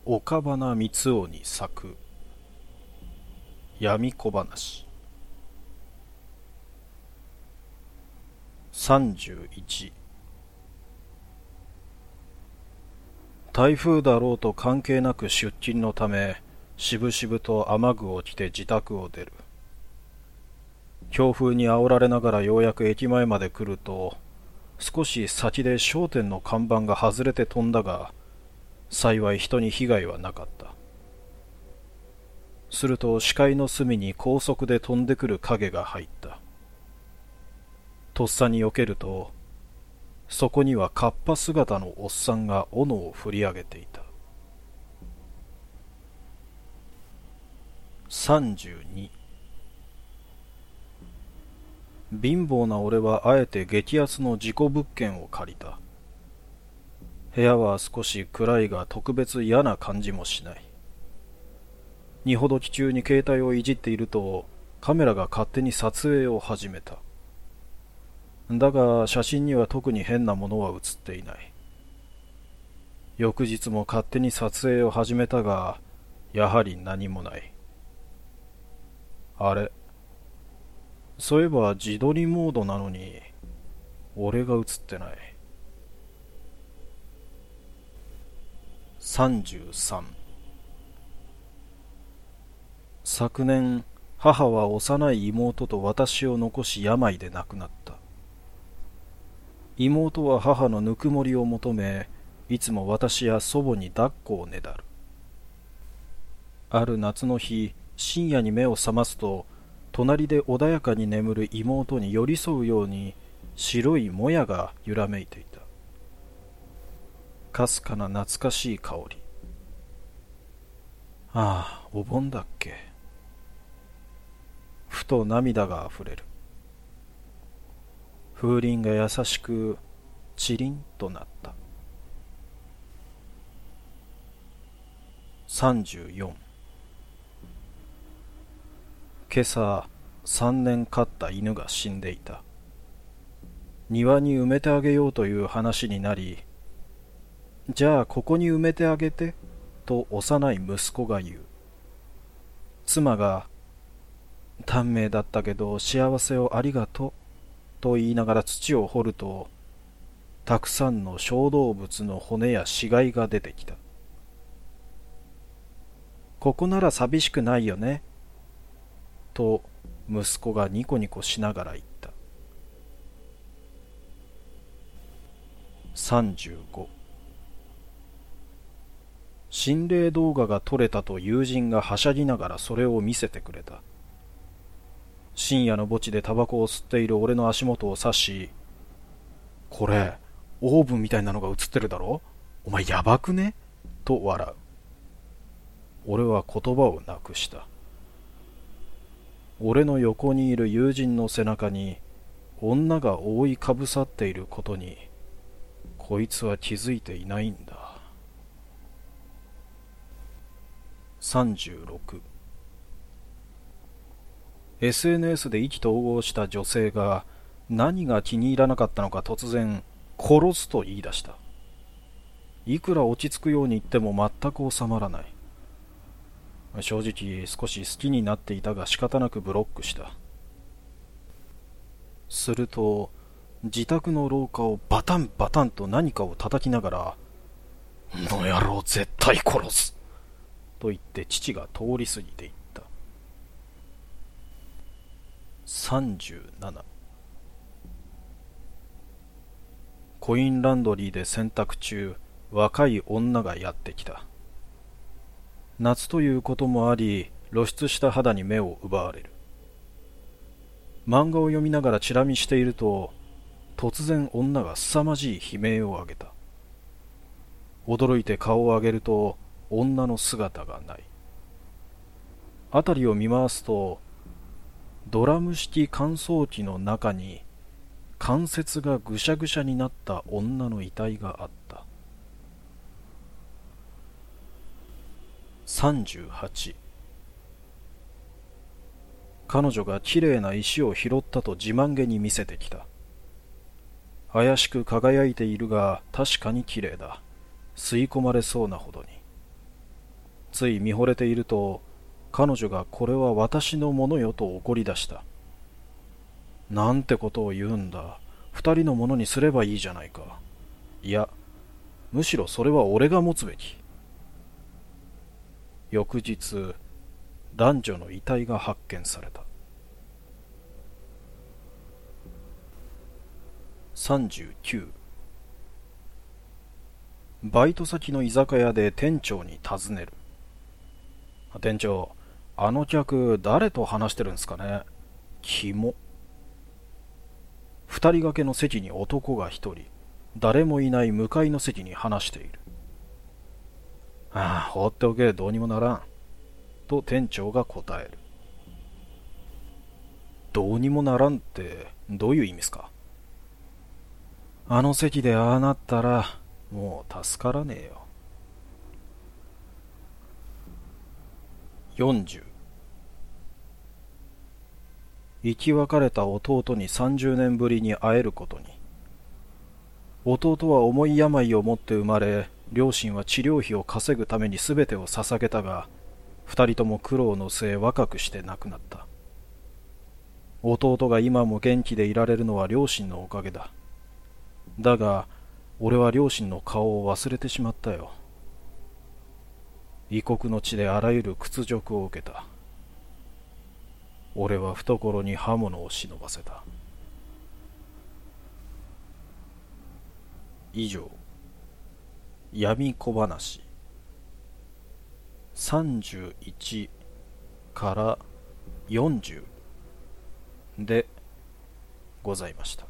岡花光雄に咲く闇小話。31。台風だろうと関係なく出勤のため、しぶしぶと雨具を着て自宅を出る。強風に煽られながらようやく駅前まで来ると、少し先で商店の看板が外れて飛んだが、幸い人に被害はなかった。すると視界の隅に高速で飛んでくる影が入った。とっさに避けると、そこにはカッパ姿のおっさんが斧を振り上げていた。32。貧乏な俺はあえて激安の事故物件を借りた。部屋は少し暗いが特別嫌な感じもしない。荷ほどき中に携帯をいじっているとカメラが勝手に撮影を始めた。だが写真には特に変なものは写っていない。翌日も勝手に撮影を始めたが、やはり何もない。あれ、そういえば自撮りモードなのに俺が写ってない。33。昨年、母は幼い妹と私を残し病で亡くなった。妹は母のぬくもりを求め、いつも私や祖母に抱っこをねだる。ある夏の日、深夜に目を覚ますと、隣で穏やかに眠る妹に寄り添うように白いもやが揺らめいていた。かすかな懐かしい香り。ああ、お盆だっけ。ふと涙があふれる。風鈴が優しくチリンとなった。34。今朝3年飼った犬が死んでいた。庭に埋めてあげようという話になり、じゃあここに埋めてあげてと幼い息子が言う。妻が短命だったけど幸せをありがとうと言いながら土を掘ると、たくさんの小動物の骨や死骸が出てきた。ここなら寂しくないよねと息子がニコニコしながら言った。35。心霊動画が撮れたと友人がはしゃぎながらそれを見せてくれた。深夜の墓地でタバコを吸っている俺の足元を指し、これオーブンみたいなのが映ってるだろ、お前やばくねと笑う。俺は言葉をなくした。俺の横にいる友人の背中に女が覆いかぶさっていることにこいつは気づいていないんだ。36。SNS で意気投合した女性が何が気に入らなかったのか突然殺すと言い出した。いくら落ち着くように言っても全く収まらない。正直少し好きになっていたが仕方なくブロックした。すると自宅の廊下をバタンバタンと何かを叩きながら、の野郎絶対殺すと言って父が通り過ぎていった。37。コインランドリーで洗濯中、若い女がやってきた。夏ということもあり、露出した肌に目を奪われる。漫画を読みながらチラ見していると、突然女が凄まじい悲鳴を上げた。驚いて顔を上げると、女の姿がない。辺りを見回すと、ドラム式乾燥機の中に関節がぐしゃぐしゃになった女の遺体があった。38。彼女がきれいな石を拾ったと自慢げに見せてきた。怪しく輝いているが確かにきれいだ。吸い込まれそうなほどに。 つい見惚れていると、彼女がこれは私のものよと怒り出した。なんてことを言うんだ。二人のものにすればいいじゃないか。いや、むしろそれは俺が持つべき。翌日、男女の遺体が発見された。39。バイト先の居酒屋で店長に尋ねる。店長、あの客誰と話してるんすかね。キモ。二人掛けの席に男が一人、誰もいない向かいの席に話している。ああ、放っておけ、どうにもならん。と店長が答える。どうにもならんってどういう意味ですか。あの席でああなったらもう助からねえよ。40。生き別れた弟に30年ぶりに会えることに。弟は重い病を持って生まれ、両親は治療費を稼ぐために全てを捧げたが、二人とも苦労の末若くして亡くなった。弟が今も元気でいられるのは両親のおかげだ。だが、俺は両親の顔を忘れてしまったよ。異国の地であらゆる屈辱を受けた。俺は懐に刃物を忍ばせた。以上、闇小話31から40でございました。